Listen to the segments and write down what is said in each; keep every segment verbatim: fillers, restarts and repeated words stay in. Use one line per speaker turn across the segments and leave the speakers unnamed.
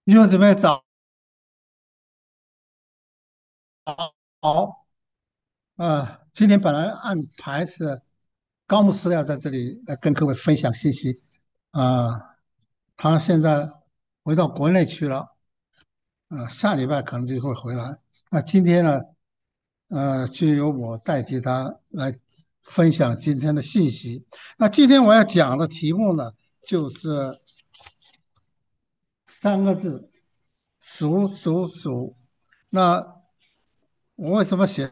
弟兄姊妹早。好，呃，今天本来安排是高牧师要在这里来跟各位分享信息，啊、他现在回到国内去了，呃，下礼拜可能就会回来。那今天呢，呃，就由我代替他来分享今天的信息。那今天我要讲的题目呢，就是三个字：数数数。那我为什么写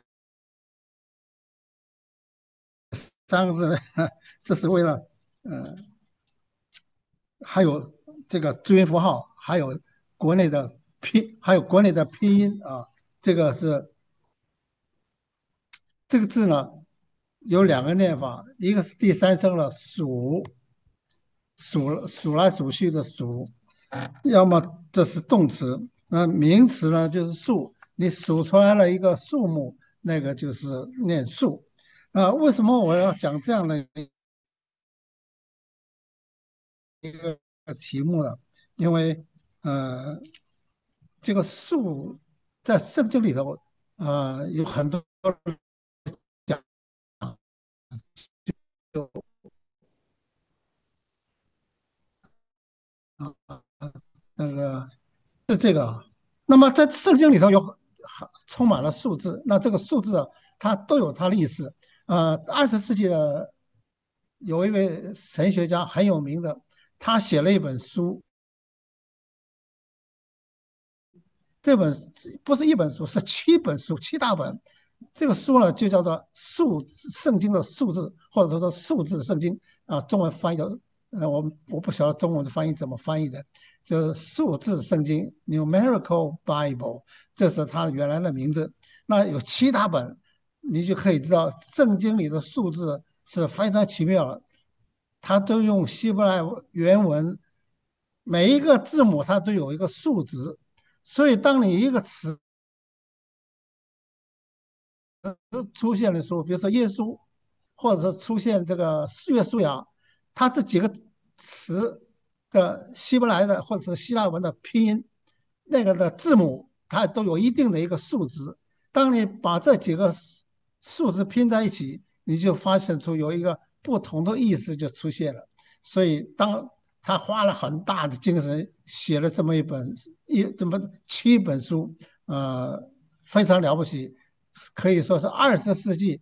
三个字呢？这是为了。呃还有这个注音符号，还有国内的拼，还有国内的拼音啊。这个是这个字呢，有两个念法，一个是第三声的数，数数来数去的数，要么这是动词，那名词呢就是数，你数出来了一个数目，那个就是念数。啊，为什么我要讲这样的一个题目呢？因为呃，这个数在圣经里头，呃，有很多讲究啊，那个是这个啊。那么在圣经里头有很充满了数字，那这个数字啊，它都有它的意思。呃，二十世纪的有一位神学家很有名的，他写了一本书，这本不是一本书，是七本书，七大本。这个书呢，就叫做数圣经的数字，或者说说数字圣经啊，中文翻译的，呃，我我不晓得中文的翻译怎么翻译的，就是数字圣经 （Numerical Bible），这是它原来的名字。那有七大本，你就可以知道圣经里的数字是非常奇妙的，它都用希伯来原文，每一个字母它都有一个数值。所以当你一个词出现的时候，比如说耶稣，或者说出现这个约书亚，它这几个词的希伯来的或者是希腊文的拼音，那个的字母，它都有一定的一个数值。当你把这几个数字拼在一起，你就发现出有一个不同的意思就出现了。所以当他花了很大的精神写了这么一本一这么七本书，呃，非常了不起，可以说是二十世纪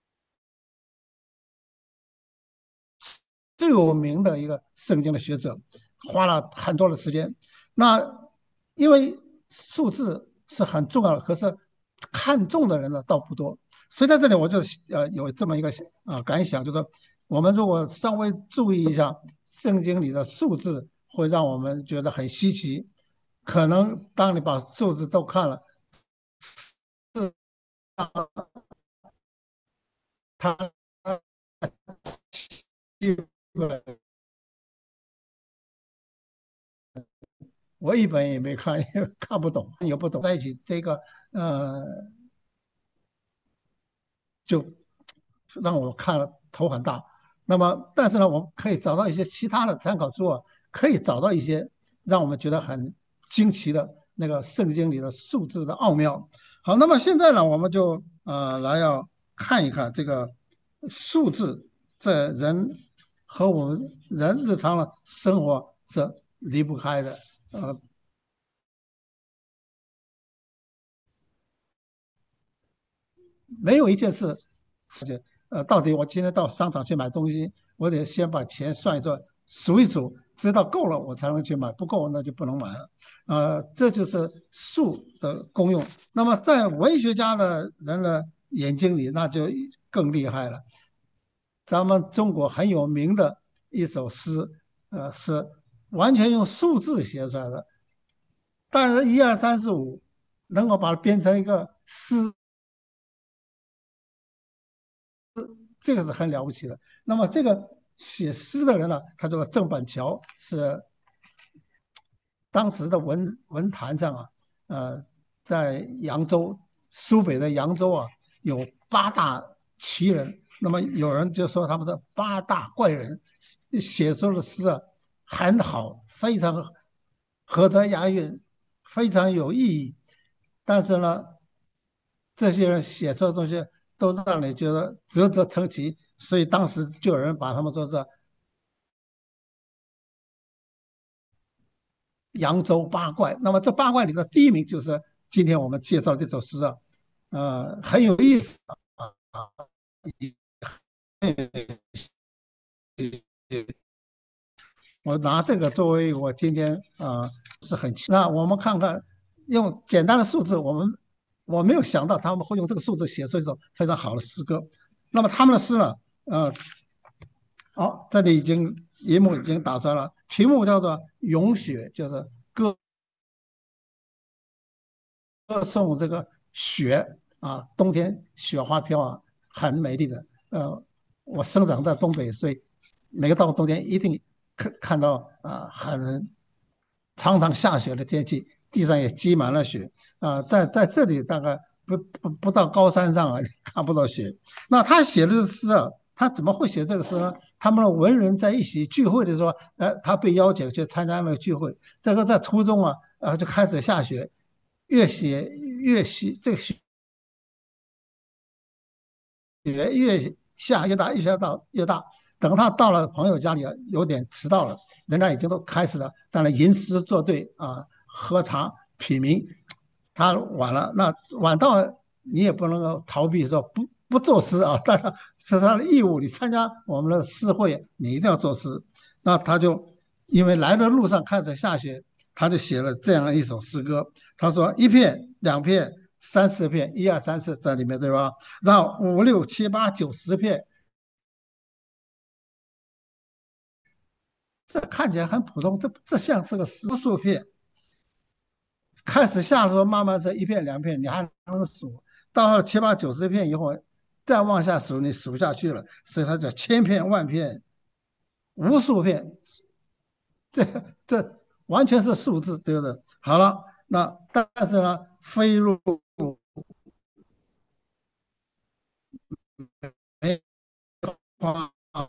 最有名的一个圣经的学者，花了很多的时间。那因为数字是很重要的，可是看重的人呢倒不多。所以在这里我就呃有这么一个啊、呃感想，就是说我们如果稍微注意一下圣经里的数字，会让我们觉得很稀奇。可能当你把数字都看了，它基本我一本也没看，因为看不懂，也不懂，在一起这个呃，就让我看了头很大。那么，但是呢，我们可以找到一些其他的参考书啊，可以找到一些让我们觉得很惊奇的那个圣经里的数字的奥妙。好，那么现在呢，我们就呃来要看一看这个数字在人和我们人日常的生活是离不开的。呃，没有一件事呃，到底我今天到商场去买东西，我得先把钱算一算，数一数，知道够了我才能去买，不够那就不能买了。呃，这就是数的功用。那么在文学家的人的眼睛里，那就更厉害了。咱们中国很有名的一首诗，呃，是完全用数字写出来的，但是一二三四五能够把它编成一个诗，这个是很了不起的。那么这个写诗的人呢，他这个郑板桥是当时的文文坛上啊，呃，在扬州苏北的扬州啊，有八大奇人。那么有人就说他们是八大怪人，写出的诗啊很好，非常合辙押韵， 非常有意义，但是呢，这些人写出的东西都让你觉得啧啧称奇，所以当时就有人把他们说是扬州八怪。那么这八怪里的第一名就是今天我们介绍的这首诗啊，呃，很有意思啊。我拿这个作为我今天啊、呃、是很那我们看看用简单的数字，我们我没有想到他们会用这个数字写出一首非常好的诗歌。那么他们的诗呢，呃，好、哦，这里已经荧幕已经打出来了，题目叫做《咏雪》，就是歌歌颂这个雪啊，冬天雪花飘啊，很美丽的。呃，我生长在东北，所以每个到冬天一定看看到啊，很常常下雪的天气，地上也积满了雪啊。在在这里大概不不不到高山上啊，看不到雪。那他写的诗啊，他怎么会写这个诗呢？他们的文人在一起聚会的时候，呃，他被邀请去参加那个聚会，这个在途中啊，啊就开始下雪，越写越写这个雪雪越下越大，越下到越大。等他到了朋友家里啊，有点迟到了，人家已经都开始了，当然吟诗作对啊，喝茶品茗。他晚了，那晚到你也不能够逃避说不不作诗啊，当然是他的义务。你参加我们的诗会，你一定要作诗。那他就因为来的路上开始下雪，他就写了这样一首诗歌。他说一片、两片、三四片，一二三四在里面对吧？然后五六七八九十片，这看起来很普通，这这像是个实数片。开始下的时候，慢慢这一片两片，你还能数，到了七八九十片以后，再往下数，你数不下去了，所以它叫千片万片无数片，这这完全是数字，对不对？好了，那但是呢，飞入梅花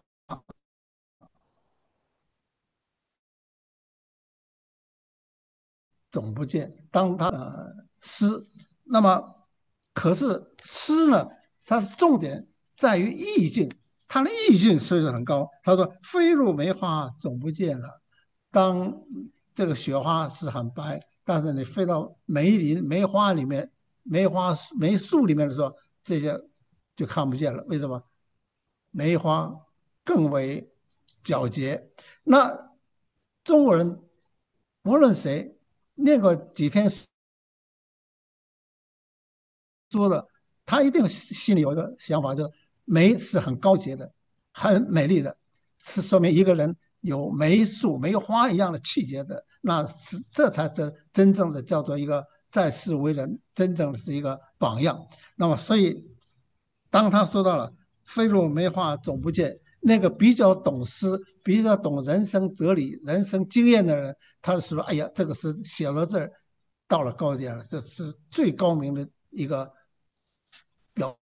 总不见。当他呃诗，那么可是诗呢，它的重点在于意境，它的意境虽然很高。他说："飞入梅花总不见了。"当这个雪花是很白，但是你飞到梅林、梅花里面、梅花梅树里面的时候，这些就看不见了。为什么？梅花更为皎洁。那中国人无论谁念过几天书的，他一定心里有一个想法，就是梅是很高洁的，很美丽的，是说明一个人有梅树、梅花一样的气节的，那是这才是真正的叫做一个在世为人，真正的是一个榜样。那么，所以当他说到了"飞入梅花总不见"，那个比较懂诗、比较懂人生哲理、人生经验的人，他就说："哎呀，这个诗写到这儿，到了高点了，这是最高明的一个表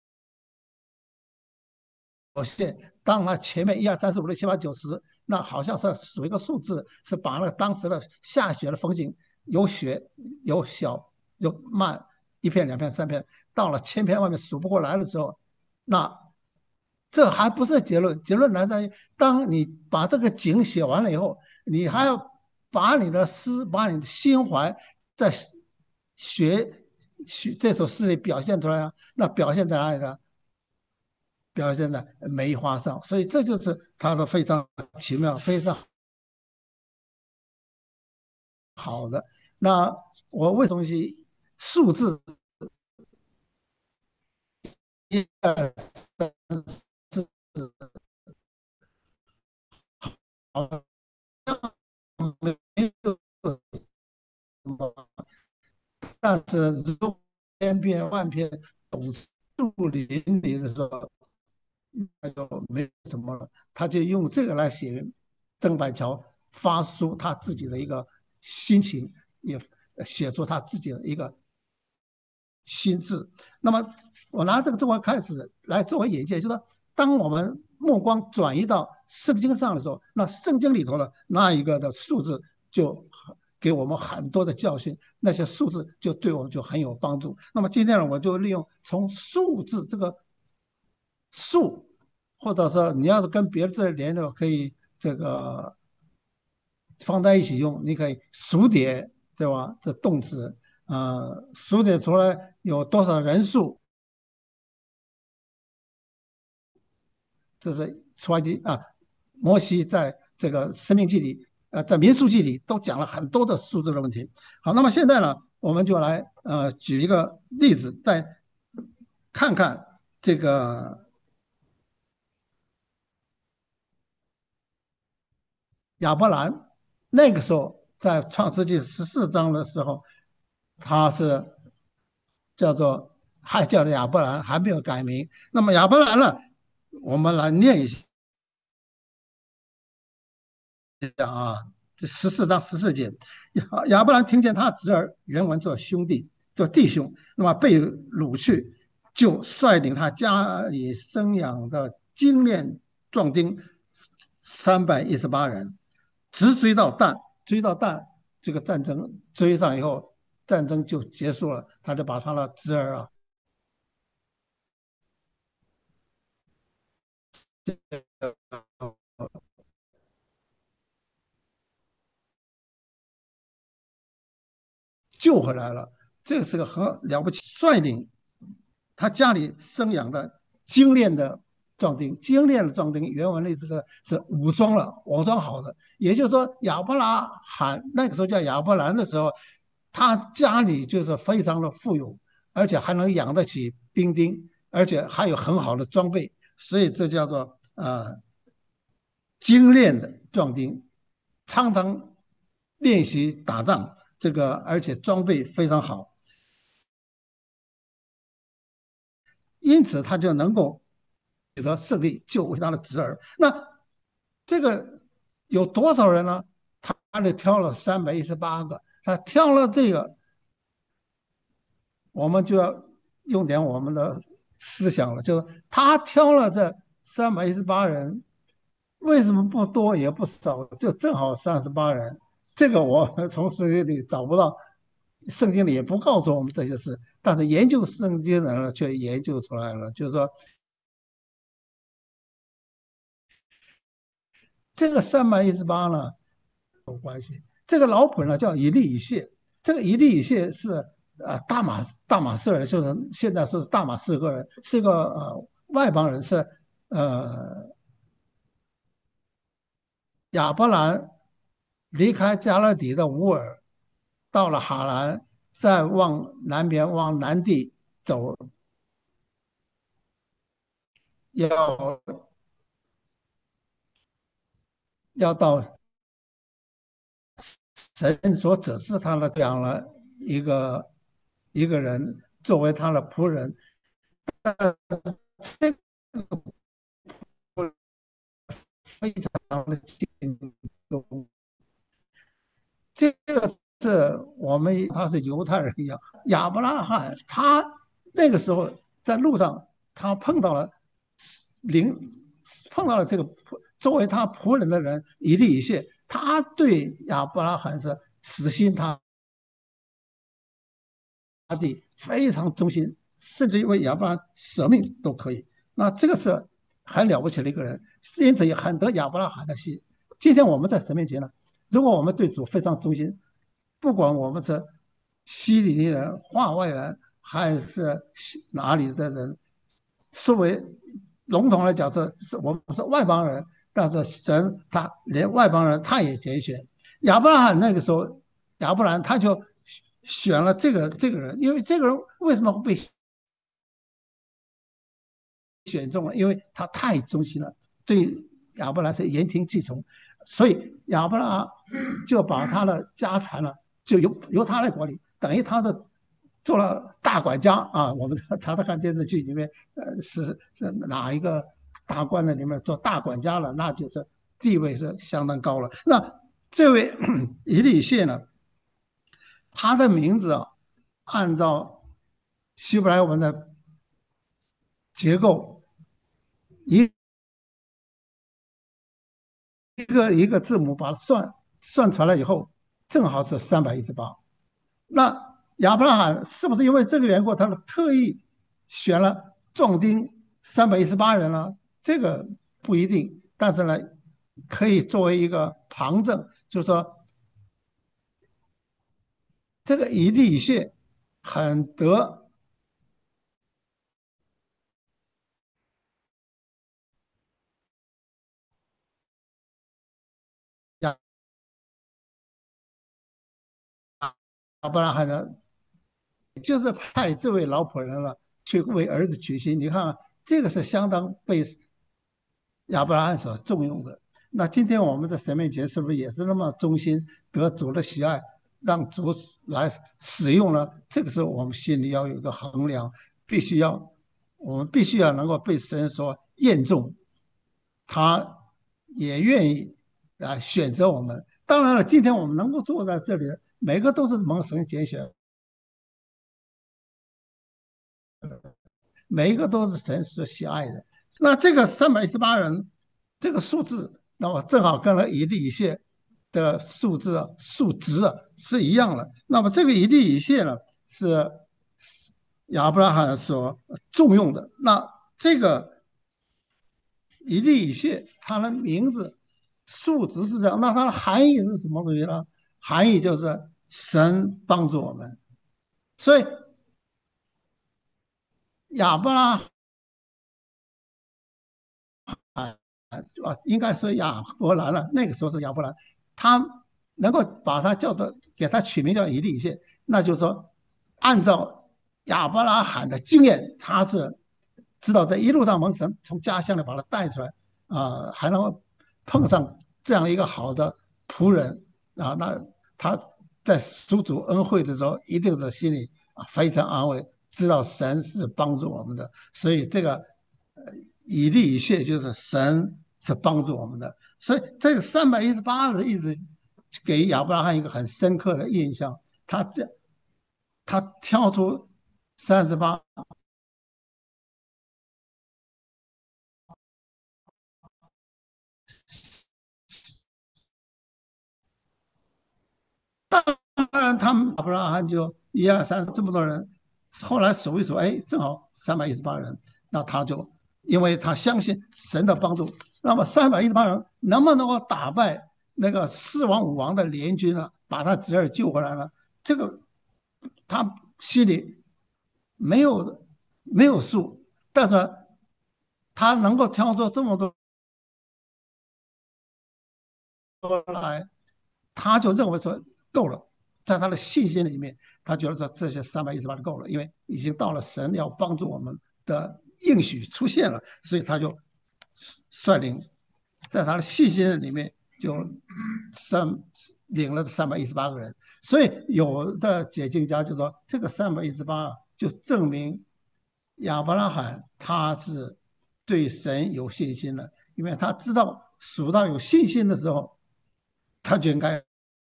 现。"当他前面一二三四五六七八九十，那好像是数一个数字，是把那个当时的下雪的风景，有雪有小有慢，一片两片三片，到了千片万片数不过来的时候，那这还不是结论，结论来在于，当你把这个景写完了以后，你还要把你的诗，把你的心怀在学学这首诗里表现出来啊。那表现在哪里呢？表现在梅花上，所以这就是它的非常奇妙、非常好的。那我为东西数字一二三四，好像没有什么，但是如千变万变、总是树林里的时候，那就没有什么了。他就用这个来写郑板桥发出他自己的一个心情，也写出他自己的一个心智。那么我拿这个中文开始来作为引介，就是说，当我们目光转移到圣经上的时候，那圣经里头的那一个的数字就给我们很多的教训，那些数字就对我们就很有帮助。那么今天呢，我就利用从数字这个数，或者说你要是跟别的字连的，可以这个放在一起用，你可以数点，对吧？这动词啊、呃数点出来有多少人数，这是出埃及啊，摩西在这个生命记里，呃，在民数记里都讲了很多的数字的问题。好，那么现在呢，我们就来呃举一个例子，再看看这个亚伯兰那个时候在创世纪十四章的时候，他是叫做还叫做亚伯兰，还没有改名。那么亚伯兰呢，我们来念一下。啊，这十四章十四节，亚亚伯兰听见他侄儿原文做兄弟，做弟兄，那么被掳去，就率领他家里生养的精炼壮丁三百一十八人，直追到但，追到但，这个战争追上以后，战争就结束了，他就把他的侄儿啊救回来了。这个是个很了不起，率领他家里生养的精炼的壮丁，精炼的壮丁，原文里这个是武装了，武装好的。也就是说，亚伯拉罕那个时候叫亚伯兰的时候，他家里就是非常的富有，而且还能养得起兵丁，而且还有很好的装备，所以这叫做呃精炼的壮丁，常常练习打仗，这个而且装备非常好，因此他就能够取得胜利，救回他的侄儿。那这个有多少人呢？他就挑了三百一十八个，他挑了这个，我们就要用点我们的思想了，就是他挑了这三百一十八人，为什么不多也不少，就正好三十八人？这个我从圣经里找不到，圣经里也不告诉我们这些事，但是研究圣经的人却研究出来了，就是说这个三百一十八呢，这个老本呢叫以利以谢，这个以利以谢是呃大马大马士人，就是现在说是大马士革人，是个呃外邦人，是呃亚伯兰离开加勒底的乌尔，到了哈兰，再往南边往南地走，要要到神所指示他的这样了一个一个人作为他的仆人，这个非常的敬重。这个是我们他是犹太人一样，亚伯拉罕他那个时候在路上，他碰到了灵，碰到了这个作为他仆人的人以利以谢，他对亚伯拉罕是死心塌地，非常忠心，甚至于为亚伯拉罕舍命都可以。那这个是很了不起的一个人，因此也很得亚伯拉罕的心。今天我们在神面前呢，如果我们对主非常忠心，不管我们是希里尼人、化外人，还是哪里的人，作为笼统来讲，是是我们是外邦人，但是神他连外邦人他也拣选。亚伯拉罕那个时候，亚伯兰他就选了这个这个人，因为这个人为什么会被选中了？因为他太忠心了，对亚伯兰是言听计从，所以亚伯拉就把他的家产呢，就由由他来管理，等于他是做了大管家啊。我们常常看电视剧里面，呃，是是哪一个大官的里面做大管家了，那就是地位是相当高了。那这位以利谢呢，他的名字啊，按照希伯来文的结构，一一个一个字母把它算算出来以后， 正好是三百一十八。那亚伯拉罕是不是因为这个缘故，他特意选了壮丁三百一十八人呢？这个不一定，但是呢，可以作为一个旁证，就是说这个以利以谢很得亚伯拉罕的，就是派这位老仆人了去为儿子娶亲。你看啊，这个是相当被亚伯拉罕所重用的。那今天我们在神面前是不是也是那么忠心，得主的喜爱，让主来使用呢？这个是我们心里要有一个衡量，必须要我们必须要能够被神所验中，他也愿意来选择我们。当然了，今天我们能够坐在这里，每个都是蒙神拣选，每一个都是神所喜爱的。那这个三百一十八人这个数字，那么正好跟了以利以谢的数字啊数值啊是一样的。那么这个以利以谢呢，是亚伯拉罕所重用的。那这个以利以谢，他的名字数值是这样，那它的含义是什么东西呢？含义就是神帮助我们。所以亚伯拉啊，应该说亚伯兰了，那个时候是亚伯兰，他能够把他叫做给他取名叫以利以谢，那就是说，按照亚伯拉罕的经验，他是知道这一路上蒙神从家乡里把他带出来啊、呃还能够碰上这样一个好的仆人啊，那他在属主恩惠的时候，一定是心里啊非常安慰，知道神是帮助我们的，所以这个呃以利以谢就是神是帮助我们的，所以这个三百一十八的意思给亚伯拉罕一个很深刻的印象，他这他挑出三十八。当然，他们亚伯拉罕就一二三这么多人，后来数一数，哎，正好三百一十八人，那他就因为他相信神的帮助，那么三百一十八人能不能够打败那个四王五王的联军呢？把他侄儿救回来呢？这个他心里没有没有数，但是他能够挑出这么多来，他就认为说够了，在他的信心里面，他觉得说这些三百一十八就够了，因为已经到了神要帮助我们的应许出现了，所以他就率领在他的信心里面就三领了三百一十八个人。所以有的解经家就说，这个三百一十八就证明亚伯拉罕他是对神有信心了，因为他知道数到有信心的时候，他就应该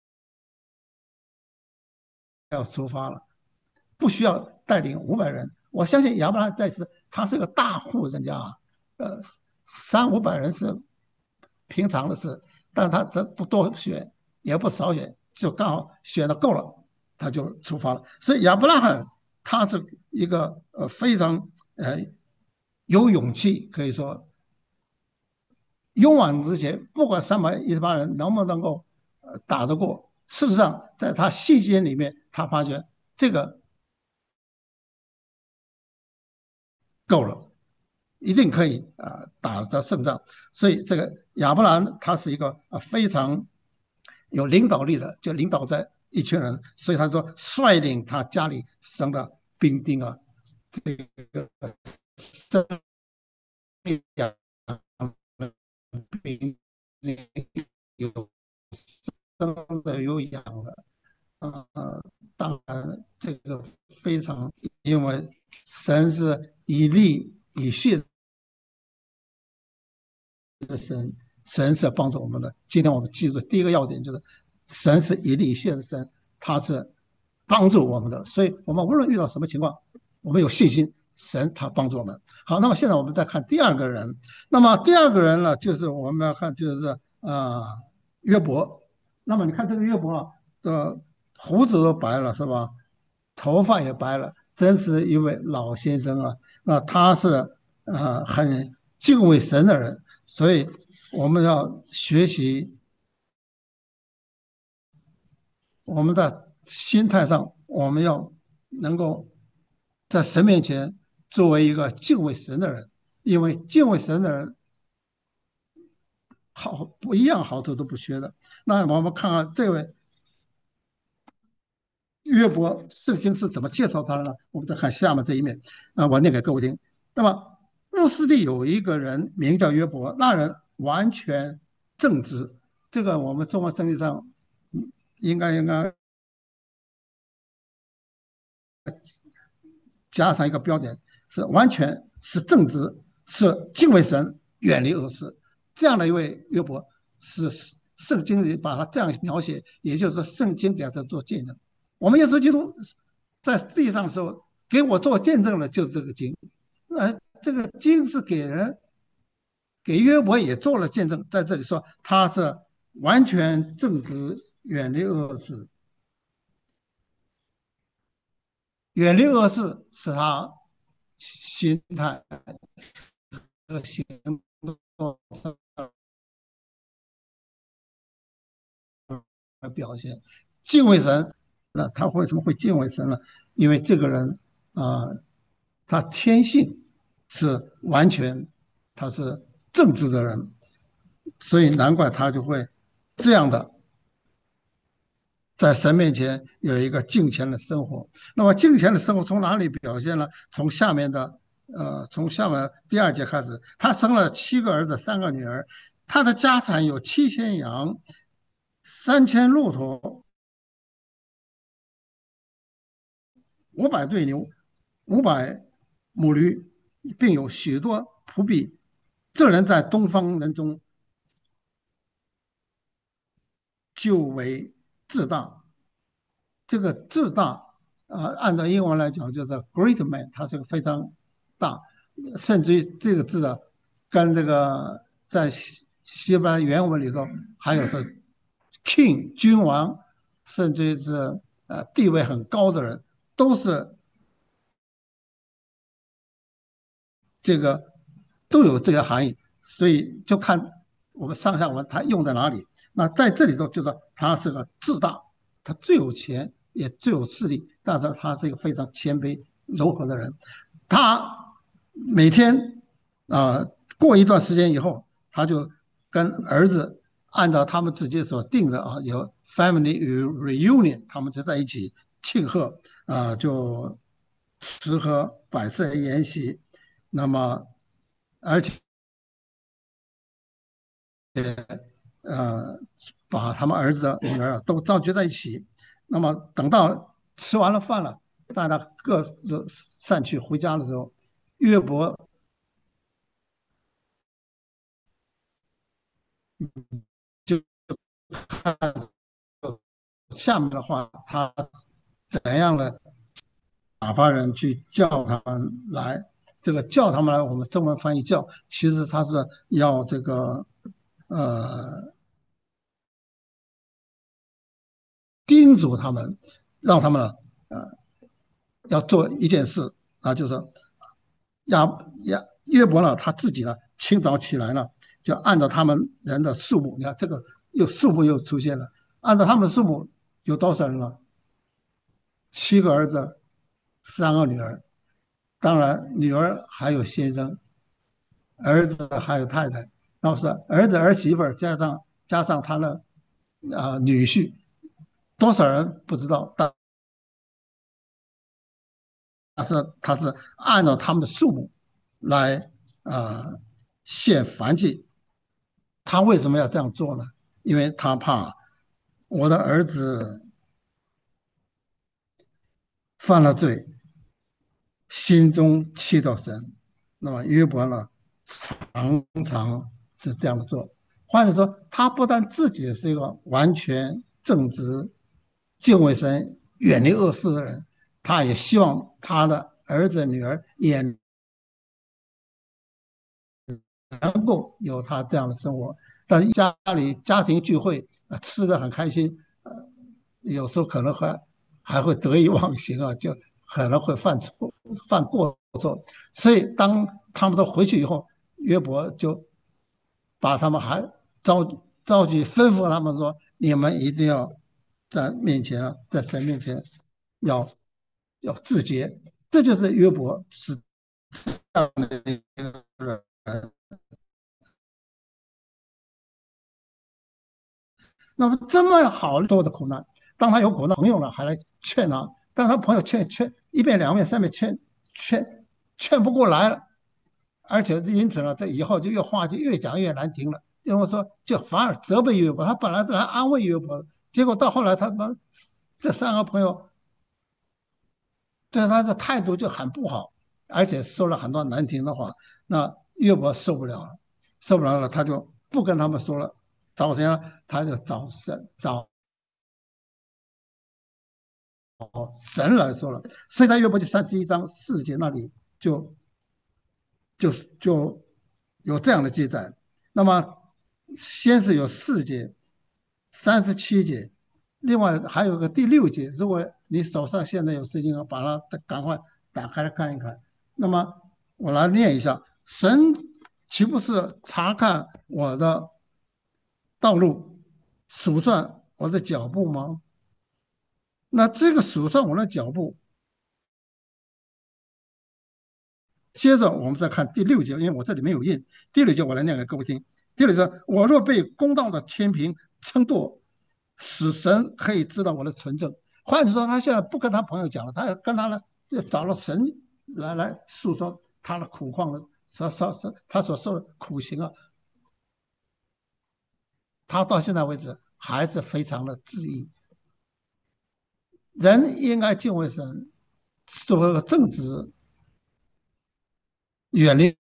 要出发了，不需要带领五百人。我相信亚伯拉罕在此，他是个大户人家啊，呃，三五百人是平常的事，但他这不多选，也不少选，就刚好选的够了，他就出发了。所以亚伯拉罕他是一个呃非常呃有勇气，可以说勇往直前，不管三百一十八人能不能够呃打得过，事实上在他信心里面，他发觉这个够了。一定可以啊、呃打得胜仗。所以这个亚伯兰他是一个啊非常有领导力的，就领导在一群人，所以他说率领他家里生的兵丁啊，生养兵有生的有养的，啊、呃，当然这个非常，因为神是以利以谢的神，神是帮助我们的。今天我们记住第一个要点就是，神是以利以谢的神，他是帮助我们的。所以，我们无论遇到什么情况，我们有信心，神他帮助我们。好，那么现在我们再看第二个人。那么第二个人呢，就是我们要看就是啊、呃约伯。那么你看这个约伯啊， 的胡子都白了，是吧？头发也白了，真是一位老先生啊。那他是呃很敬畏神的人，所以我们要学习我们的心态上，我们要能够在神面前作为一个敬畏神的人，因为敬畏神的人好不一样好处都不缺的。那我们看看这位约伯，圣经是怎么介绍他的呢？我们再看下面这一面啊，我念给各位听。那么乌斯地有一个人名叫约伯，那人完全正直。这个我们中国圣经上嗯应该应该加上一个标点，是完全是正直，是敬畏神，远离恶事。这样的一位约伯，是圣经里把他这样描写，也就是说，圣经给他做见证。我们耶稣基督在地上的时候，给我做见证的就是这个经，呃，这个经是给人给约伯也做了见证，在这里说他是完全正直，远离恶事，远离恶事使他心态和行动的表现。敬畏神，那他为什么会敬畏神呢？因为这个人啊、呃他天性是完全他是正直的人，所以难怪他就会这样的在神面前有一个敬虔的生活。那么敬虔的生活从哪里表现呢？从下面的呃，从下面第二节开始，他生了七个儿子，三个女儿，他的家产有七千羊，三千骆驼，五百对牛，五百母驴，并有许多仆婢。这人在东方人中就为至大。这个至大，呃，按照英文来讲就是 great man，他是个非常大，甚至于这个字啊，跟这个在西西班牙原文里头还有是 king 君王，甚至于是呃地位很高的人，都是这个都有这个含义，所以就看我们上下文它用在哪里。那在这里头就说他是个自大，他最有钱也最有势力，但是他是一个非常谦卑柔和的人。他每天啊、呃过一段时间以后，他就跟儿子按照他们自己所定的啊，有 family reunion，他们就在一起庆贺啊、呃就吃喝百岁筵席。那么而且呃把他们儿子女儿都召集在一起。那么等到吃完了饭了，大家各自散去回家的时候，约伯就下面的话，他怎样的打发人去叫他们来？这个叫他们来，我们中文翻译叫，其实他是要这个呃叮嘱他们，让他们呃要做一件事啊，就是说亚亚约伯呢，他自己呢，清早起来呢，就按照他们人的数目，你看这个又数目又出现了，按照他们的数目有多少人呢？七个儿子，三个女儿，当然女儿还有先生，儿子还有太太，那是儿子儿媳妇加上加上他的啊、呃女婿，多少人不知道，但但是他是按照他们的数目来啊、呃献燔祭。他为什么要这样做呢？因为他怕我的儿子犯了罪，心中气到神。那么约伯呢，常常是这样做。换句话说，他不但自己是一个完全正直、敬畏神、远离恶事的人，他也希望他的儿子女儿也能够有他这样的生活。但家里家庭聚会，呃吃的很开心， 有时候可能还还会得意忘形啊，就可能会犯错、犯过错。所以当他们都回去以后，约伯就把他们还召召集，吩咐他们说：“你们一定要在面前啊，在神面前要要自洁。”这就是约伯是这样的一个人。那么这么好多的苦难，当他有苦难，朋友呢还来劝他，但他朋友劝劝一遍两遍三遍劝劝劝不过来了，而且因此呢，这以后就越话就越讲越难听了。因为说就反而责备约伯，他本来是来安慰约伯的，结果到后来他们这三个朋友对他的态度就很不好，而且说了很多难听的话，那约伯受不了了，受不了了，他就不跟他们说了，找谁呢？他就找神找神来说了。所以在约伯记三十一章四节那里就就就有这样的记载。那么先是有四节、三十七节，另外还有个第六节。如果你手上现在有圣经，把它赶快打开来看一看。那么我来念一下：神岂不是查看我的道路，数算我的脚步吗？那这个数算我的脚步，接着我们再看第六节，因为我这里没有印。第六节我来念给各位听。第六节，我若被公道的天平称度，使神可以知道我的纯正。换句话说，他现在不跟他朋友讲了，他跟他呢就找了神来来诉说他的苦况了，所所所他所受的苦行啊，他到现在为止还是非常的质疑。人应该敬畏神，做个正直、远离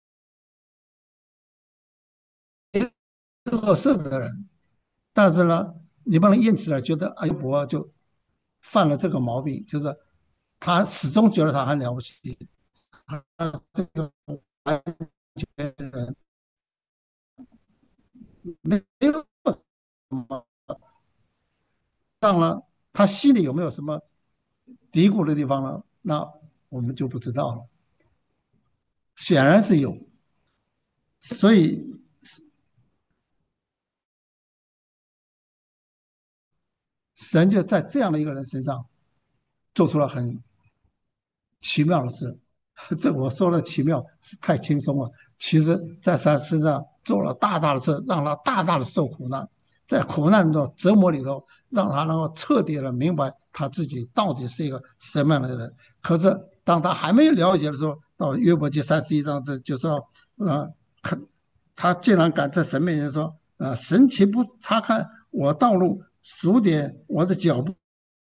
恶事的人。但是呢，你不能因此而觉得哎伯就犯了这个毛病，就是他始终觉得他很了不起，这个完全人没有什么。当然，他心里有没有什么嘀咕的地方呢？那我们就不知道了。显然是有，所以神就在这样的一个人身上做出了很奇妙的事。这我说的奇妙是太轻松了，其实在他身上做了大大的事，让他大大的受苦难，在苦难中折磨里头，让他能够彻底的明白他自己到底是一个什么样的人。可是当他还没有了解的时候，到约伯记三十一章这就说，呃，他竟然敢在神面前说，呃，神岂不察看我道路，数点我的脚步？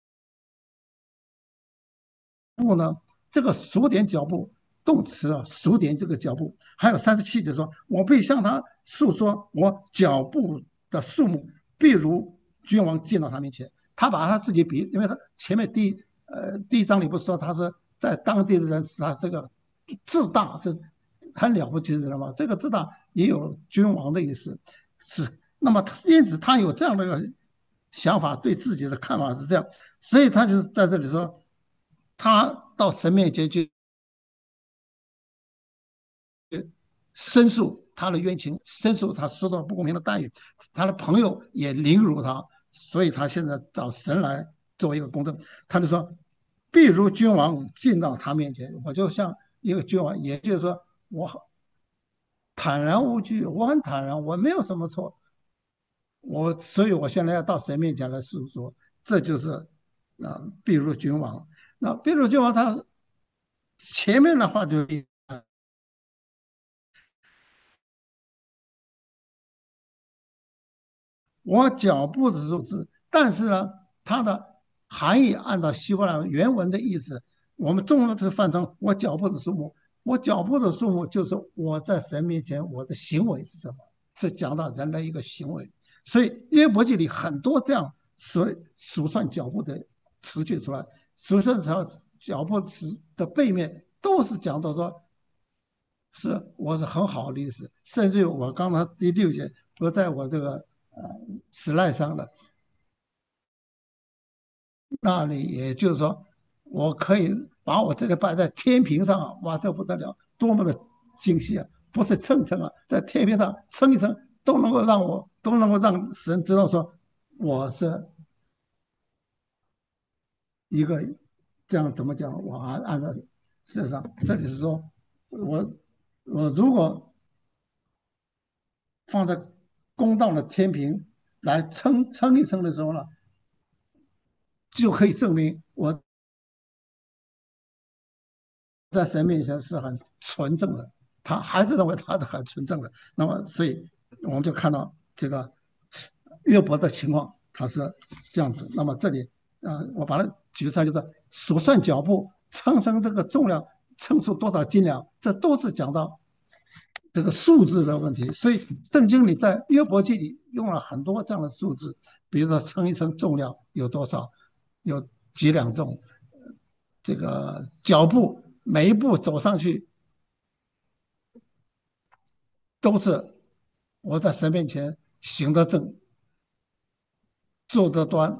步呢，这个数点脚步动词啊，数点这个脚步，还有三十七节说，我必向他诉说我脚步的数目，必如君王进到他面前。他把他自己比，因为他前面第一呃第一章里不是说他是在当地的人是他这个自大，是很了不起的人嘛？这个自大也有君王的意思，是。那么因此他有这样的一个想法，对自己的看法是这样，所以他就是在这里说。他到神面前去申诉他的冤情，申诉他受到不公平的待遇，他的朋友也凌辱他，所以他现在找神来作为一个公正。他就说，必如君王进到他面前，我就像一个君王，也就是说，我坦然无惧，我很坦然，我没有什么错，我所以我现在要到神面前来诉说，这就是啊，必如君王。那必如君王，他前面的话就我脚步的数字，但是呢，它的含义按照希伯来原文的意思，我们中文是翻成我脚步的数目。我脚步的数目就是我在神面前我的行为是什么，是讲到人的一个行为。所以约伯记里很多这样数数算脚步的词句出来，数算脚脚步词的背面都是讲到说是我是很好的意思，甚至于我刚才第六节不在我这个呃 slide 上的， 那里也就是说，我可以把我这个摆在天平上啊，哇，这不得了，多么的精细啊！不是称称啊，在天平上称一称，都能够让我都能够让神知道说我是一个这样怎么讲？我按按照事实上，这里是说我我如果放在公道的天平来称称一称的时候呢，就可以证明我在神面前是很纯正的，他还是认为他是很纯正的。那么，所以我们就看到这个约伯的情况，他是这样子。那么这里啊、呃我把它举出来，就是数算脚步，称称这个重量，称出多少斤两，这都是讲到这个数字的问题。所以圣经里在约伯记里用了很多这样的数字，比如说称一称重量有多少，有几两重，这个脚步每一步走上去都是我在神面前行得正，坐得端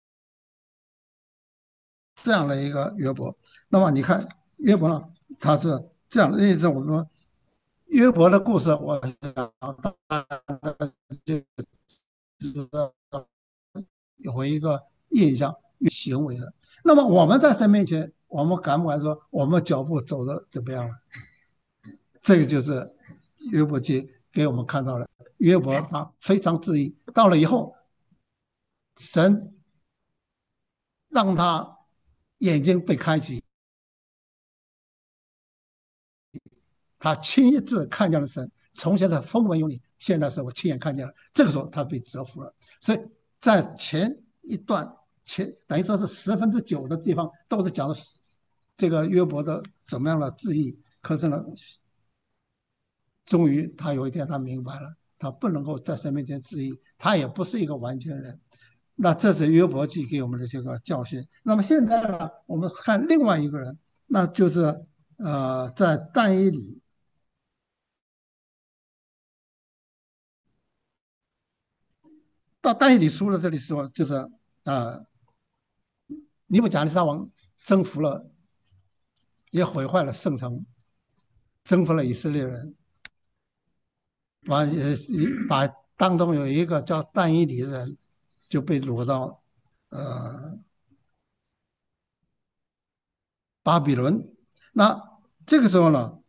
这样的一个约伯。那么你看约伯呢，他是这样的意思。我说约伯的故事，我想大家就知道有一个印象与行为的。那么我们在神面前，我们敢不敢说我们脚步走的怎么样了？这个就是约伯记给我们看到了。约伯他非常质疑，到了以后，神让他眼睛被开启，他亲自看见了神。从前的风闻有你，现在是我亲眼看见了。这个时候他被折服了。所以在前一段前等于说是十分之九的地方都是讲的这个约伯的怎么样的质疑。可是呢，终于他有一天他明白了，他不能够在神面前质疑，他也不是一个完全人。那这是约伯记给我们的这个教训。那么现在呢，我们看另外一个人，那就是呃，在但以里到但以理书的这里说，就是啊、呃，尼布甲尼撒王征服了，也毁坏了圣城，征服了以色列人，把呃把当中有一个叫但以理的人就被掳到呃巴比伦。那这个时候呢，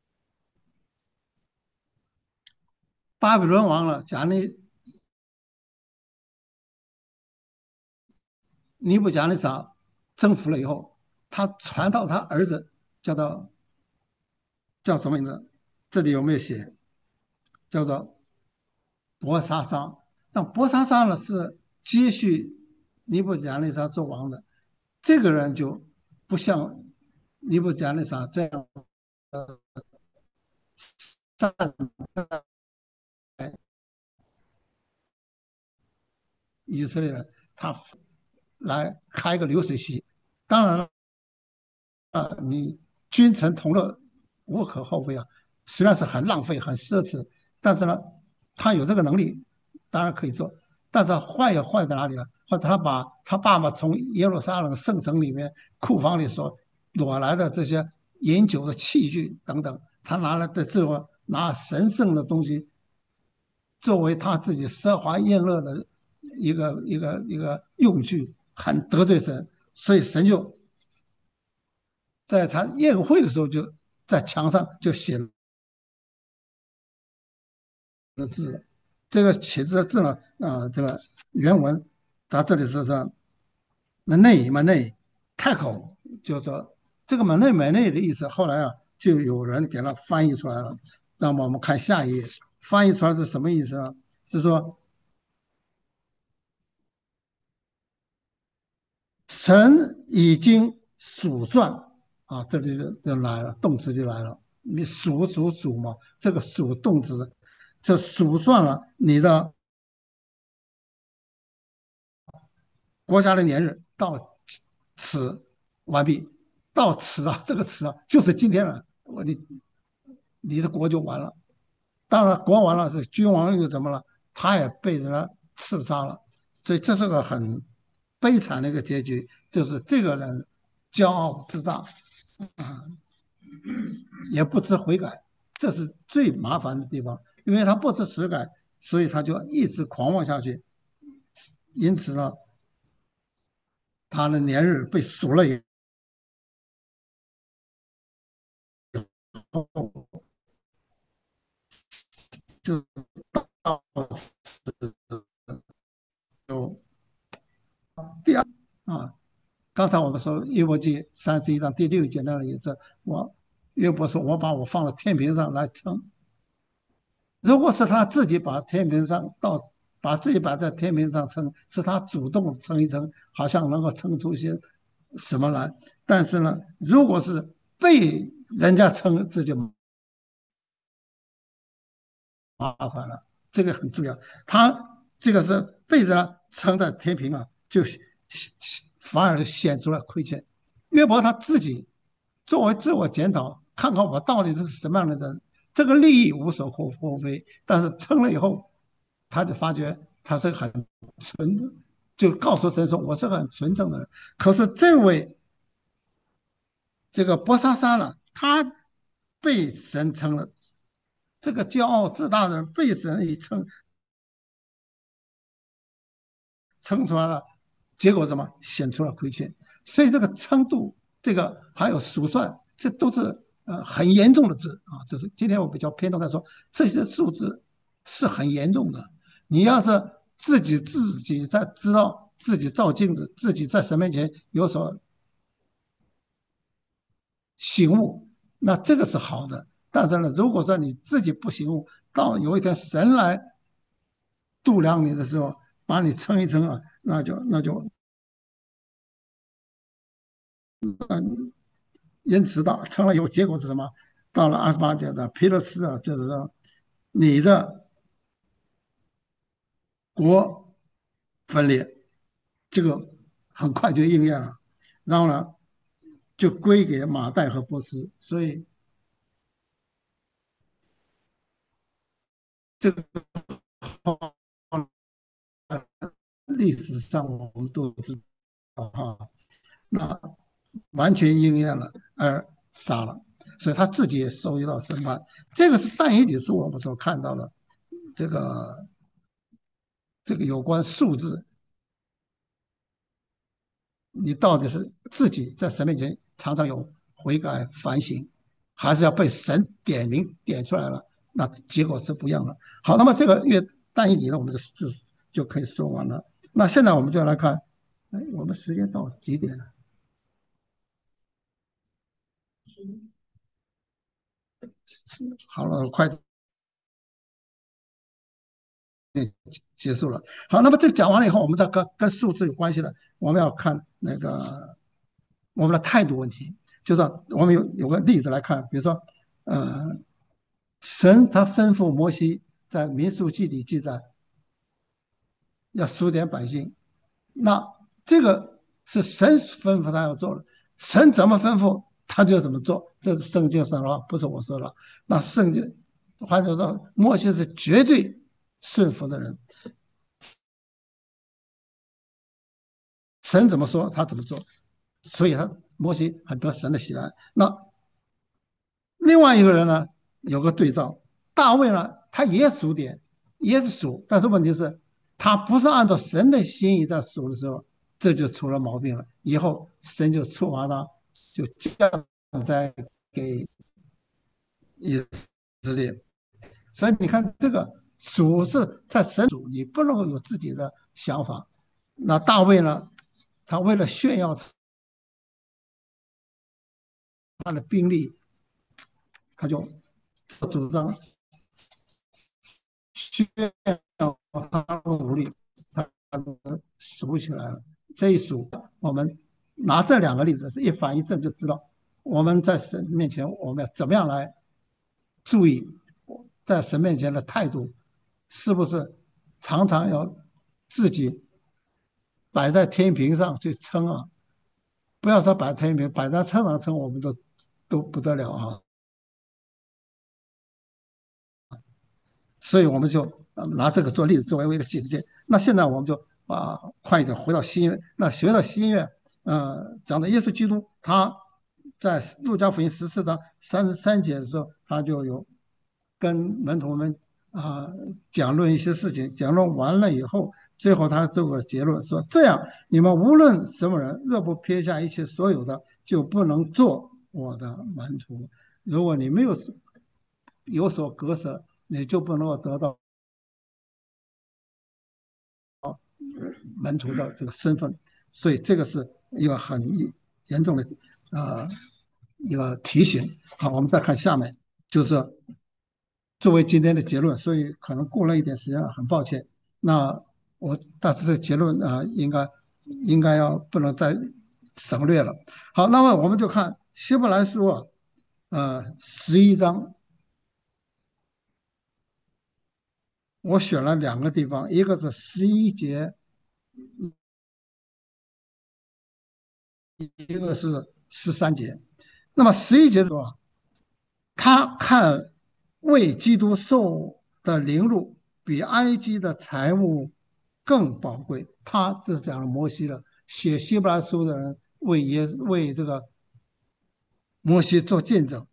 巴比伦王了贾尼尼布甲尼撒征服了以后，他传到他儿子叫做叫什么名字？这里有没有写？叫做伯沙撒。那伯沙撒呢是接续尼布甲尼撒做王的，这个人就不像尼布甲尼撒这样站以色列人，他来开个流水席。当然了，你君臣同乐无可厚非啊，虽然是很浪费、很奢侈，但是呢，他有这个能力，当然可以做。但是坏也坏在哪里呢？或者他把他爸爸从耶路撒冷圣城里面库房里所攞来的这些饮酒的器具等等，他拿来的这个拿神圣的东西作为他自己奢华宴乐的一个一个一个用具，很得罪神，所以神就在他宴会的时候就在墙上就写了字。这个写字的字呢，啊、呃这个原文它这里是说门内门内开口，就是说这个门内门内的意思，后来啊就有人给它翻译出来了。那么我们看下一页，翻译出来是什么意思呢？是说神已经数算啊，这里就就来了，动词就来了。你数数数嘛，这个数动词，这数算了你的国家的年日到此完毕。到此啊，这个词啊，就是今天了，我你你的国就完了。当然，国完了是君王又怎么了？他也被人刺杀了。所以这是个很悲惨的一个结局，就是这个人骄傲自大，也不知悔改，这是最麻烦的地方，因为他不知悔改，所以他就一直狂妄下去，因此呢，他的年日被数了以后，就到第二啊，刚才我们说约伯记三十一章第六节那里也是我约伯说，我把我放到天平上来称，如果是他自己把天平上到把自己摆在天平上称，是他主动称一称，好像能够称出些什么来。但是呢，如果是被人家称，这就麻烦了，这个很重要。他这个是被人称在天平啊，就反而显出了亏欠。约伯他自己作为自我检讨，看看我到底是什么样的人，这个利益无所厚厚非，但是称了以后，他就发觉他是很纯，就告诉神说我是个很纯正的人。可是这位这个波莎莎呢，他被神称了，这个骄傲自大的人被神一称，称出来了，结果什么显出了亏欠。所以这个称度，这个还有数算，这都是呃很严重的字啊。这是今天我比较偏重在说这些数字是很严重的。你要是自己自己在知道自己照镜子，自己在神面前有所醒悟，那这个是好的。但是呢，如果说你自己不醒悟，到有一天神来度量你的时候，把你称一称啊，那就那就嗯，因此到称了以后，结果是什么？到了二十八节的皮勒斯啊，就是说你的国分裂，这个很快就应验了。然后呢，就归给马代和波斯。所以这个历史上我们都知道哈，那完全应验了，而杀了，所以他自己也受到审判。这个是但以理书我们所看到的这个这个有关数字，你到底是自己在神面前常常有悔改反省，还是要被神点名点出来了？那结果是不一样的。好，那么这个月但以理呢，我们就就就可以说完了。那现在我们就来看，哎，我们时间到几点了？好了，快结束了。好，那么这讲完了以后，我们再跟跟数字有关系的，我们要看那个我们的态度问题。就是我们有有个例子来看，比如说，呃，神他吩咐摩西在民数记里记载要数点百姓，那这个是神吩咐他要做的，神怎么吩咐他就怎么做，这是圣经上的话，不是我说的。那圣经换句话说，摩西是绝对顺服的人，神怎么说他怎么做，所以他摩西很得神的喜爱。那另外一个人呢，有个对照，大卫呢，他也数点，也是数，但是问题是，他不是按照神的心意在数的时候，这就出了毛病了。以后神就处罚他，就降灾给以色列。所以你看，这个数是在神数，你不能够有自己的想法。那大卫呢，他为了炫耀他的兵力，他就主张炫耀他的武力，他数起来了。这一数，我们拿这两个例子是一反一正，就知道我们在神面前我们要怎么样来注意在神面前的态度，是不是常常要自己摆在天平上去称啊？不要说摆天平，摆在秤上称，我们都都不得了啊！所以我们就拿这个做例子，作为一个警戒。那现在我们就啊，快一点回到新约。那学到新约，呃，讲的耶稣基督，他在路加福音十四章三十三节的时候，他就有跟门徒们啊、讲论一些事情，讲论完了以后，最后他做个结论说：这样，你们无论什么人，若不撇下一切所有的，就不能做我的门徒。如果你没有有所割舍，你就不能够得到门徒的这个身份，所以这个是一个很严重的呃一个提醒。好，我们再看下面，就是作为今天的结论，所以可能过了一点时间，很抱歉。那我大致的结论啊、呃应该应该要不能再省略了。好，那么我们就看希伯来书啊，呃，十一章，我选了两个地方，一个是十一节，一个是十三节。那么十一节说，他看为基督受的凌辱比埃及的财物更宝贵。他这是讲了摩西了，写希伯来书的人为耶为这个摩西做见证，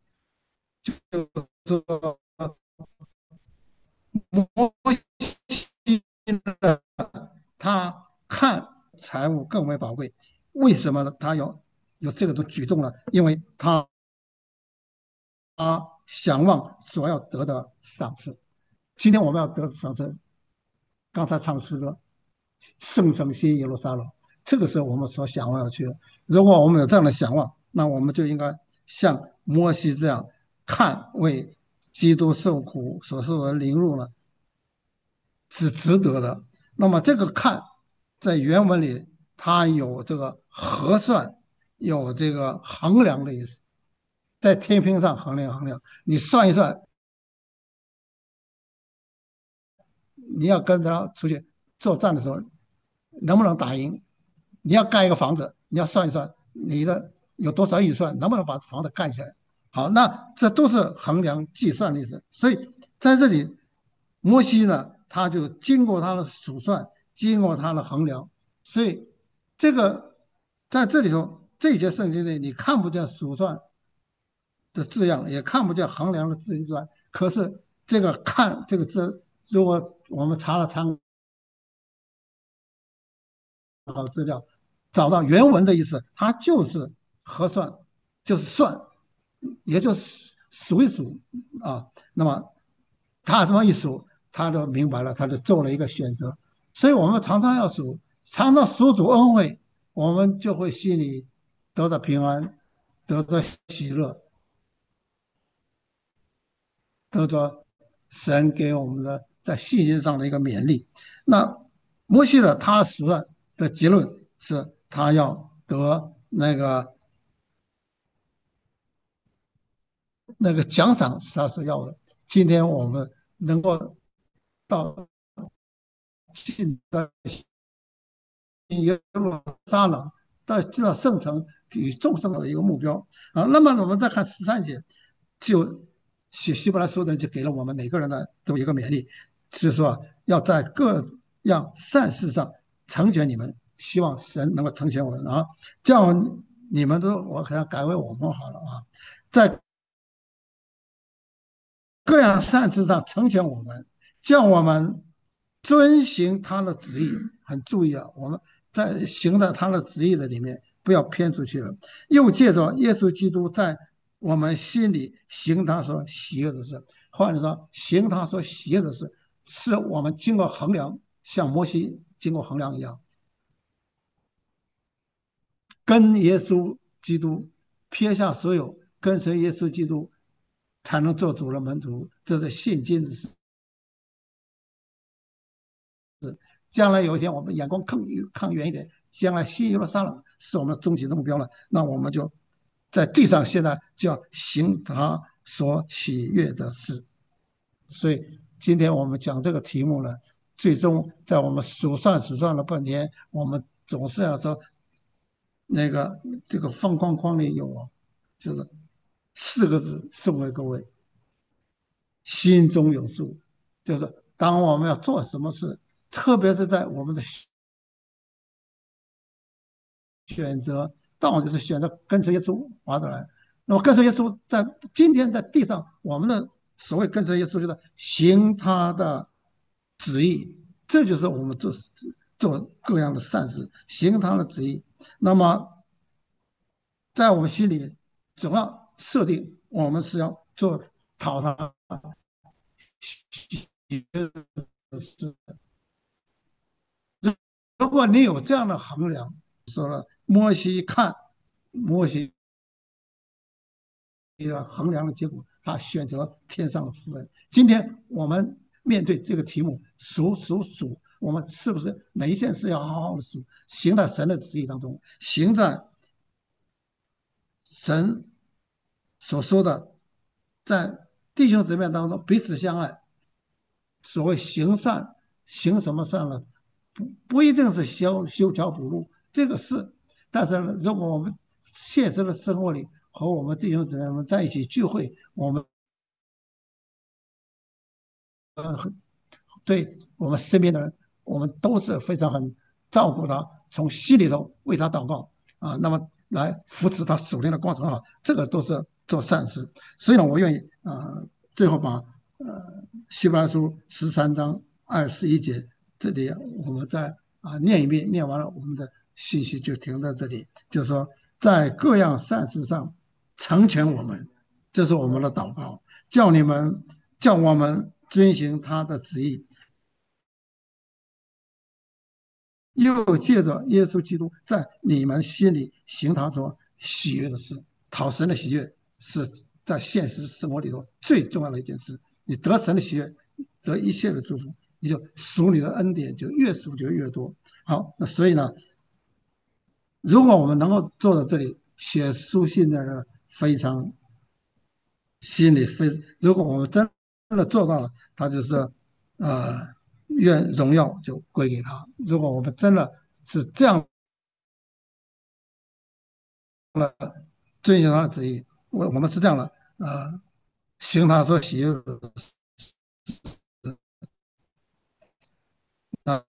说摩西呢，他看财物更为宝贵。为什么呢？他有有这个的举动呢？因为他他想望所要得的赏赐。今天我们要得的赏赐，刚才唱诗歌，圣城新耶路撒冷，这个是我们所想望要去的。如果我们有这样的想望，那我们就应该像摩西这样看，为基督受苦所受的凌辱呢，是值得的。那么这个看，在原文里它有这个核算，有这个衡量的意思，在天平上衡量衡量，你算一算，你要跟他出去作战的时候，能不能打赢？你要盖一个房子，你要算一算你的有多少预算，能不能把房子盖起来？好，那这都是衡量计算的意思。所以在这里，摩西呢，他就经过他的数算，经过他的衡量，所以这个在这里头这些圣经里，你看不见数算的字样，也看不见衡量的字段，可是这个看这个字，如果我们查了参考资料，找到原文的意思，它就是核算，就是算，也就是数一数啊。那么他这么一数，他就明白了，他就做了一个选择。所以我们常常要数，常常数主恩惠，我们就会心里得到平安，得到喜乐，得着神给我们的在信心上的一个勉励。那摩西的他实验的结论是他要得那个那个奖赏是他所要的。今天我们能够到进到耶路撒冷，到进到圣城与众生的一个目标啊。那么我们再看十三节，就写希伯来书的人就给了我们每个人的都有一个勉励，就是说要在各样善事上成全你们，希望神能够成全我们啊，这样你们都我可能改为我们好了啊，在各样善事上成全我们，叫我们遵行他的旨意。很注意啊，我们在行在他的旨意的里面，不要偏出去了。又借着耶稣基督在我们心里行他所喜悦的事，换句话说，行他所喜悦的事，是我们经过衡量，像摩西经过衡量一样，跟耶稣基督撇下所有，跟随耶稣基督，才能做主的门徒。这是现今的事。将来有一天，我们眼光更看远一点，将来新耶路撒冷是我们终极的目标了。那我们就在地上，现在就要行他所喜悦的事。所以今天我们讲这个题目呢，最终在我们数算数算了半天，我们总是要说那个这个方框框里有啊，就是四个字送给各位：心中有数。就是当我们要做什么事，特别是在我们的选择到底是选择跟随耶稣划得来。那么跟随耶稣，在今天在地上，我们的所谓跟随耶稣，就是行他的旨意，这就是我们做做各样的善事，行他的旨意。那么在我们心里，总要设定我们是要做讨他喜悦的事。如果你有这样的衡量，说了，摩西看摩西一个衡量的结果，他选择天上的福分。今天我们面对这个题目，数数数，我们是不是每一件事要好好的数，行在神的旨意当中，行在神所说的，在弟兄姊妹当中彼此相爱。所谓行善，行什么善呢？不不一定是修修桥补路，这个是。但是呢，如果我们现实的生活里和我们弟兄姊妹们在一起聚会，我们对我们身边的人，我们都是非常很照顾他，从心里头为他祷告啊，那么来扶持他属灵的光程啊，这个都是做善事。所以呢，我愿意啊、呃最后把呃希伯来书十三章二十一节这里我们再啊念一遍，念完了我们的信息就停在这里，就是说在各样善事上成全我们，这是我们的祷告，叫你们叫我们遵行他的旨意，又借着耶稣基督在你们心里行他所喜悦的事。讨神的喜悦是在现实生活里头最重要的一件事。你得神的喜悦，得一切的祝福，你就属你的恩典就越属就越多。好，那所以呢，如果我们能够做到这里，写书信的人非常心里非，如果我们真的做到了，他就是呃，愿荣耀就归给他。如果我们真的是这样遵循他的旨意，我我们是这样的，呃，行他所喜悦的，啊，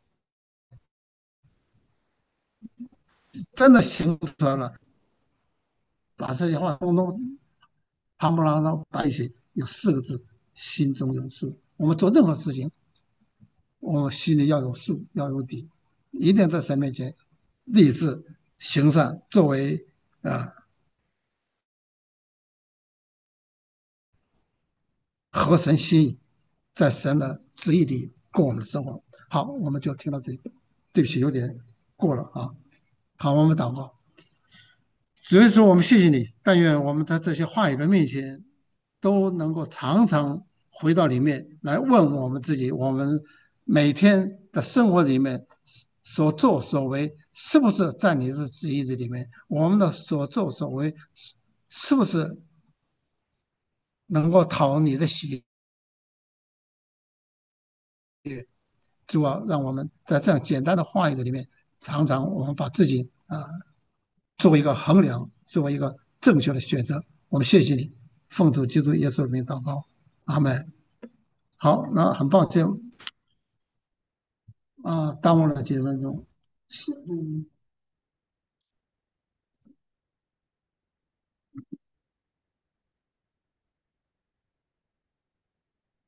真的行出来了，把这些话通通夯不啷当摆一起，有四个字：心中有数。我们做任何事情，我们心里要有数，要有底，一定在神面前立志行善，作为啊、呃合神心意，在神的旨意里过我们的生活。好，我们就听到这里。对不起，有点过了啊。好，我们祷告。主耶稣，我们谢谢你。但愿我们在这些话语的面前，都能够常常回到里面来问我们自己：我们每天的生活里面所作所为，是不是在你的旨意的里面？我们的所作所为，是不是能够讨你的喜悦？主啊，让我们在这样简单的话语的里面，常常我们把自己啊、呃作为一个衡量，作为一个正确的选择。我们谢谢你，奉主基督耶稣的名祷告，阿门。好，那很抱歉啊，耽误了几分钟。是，嗯。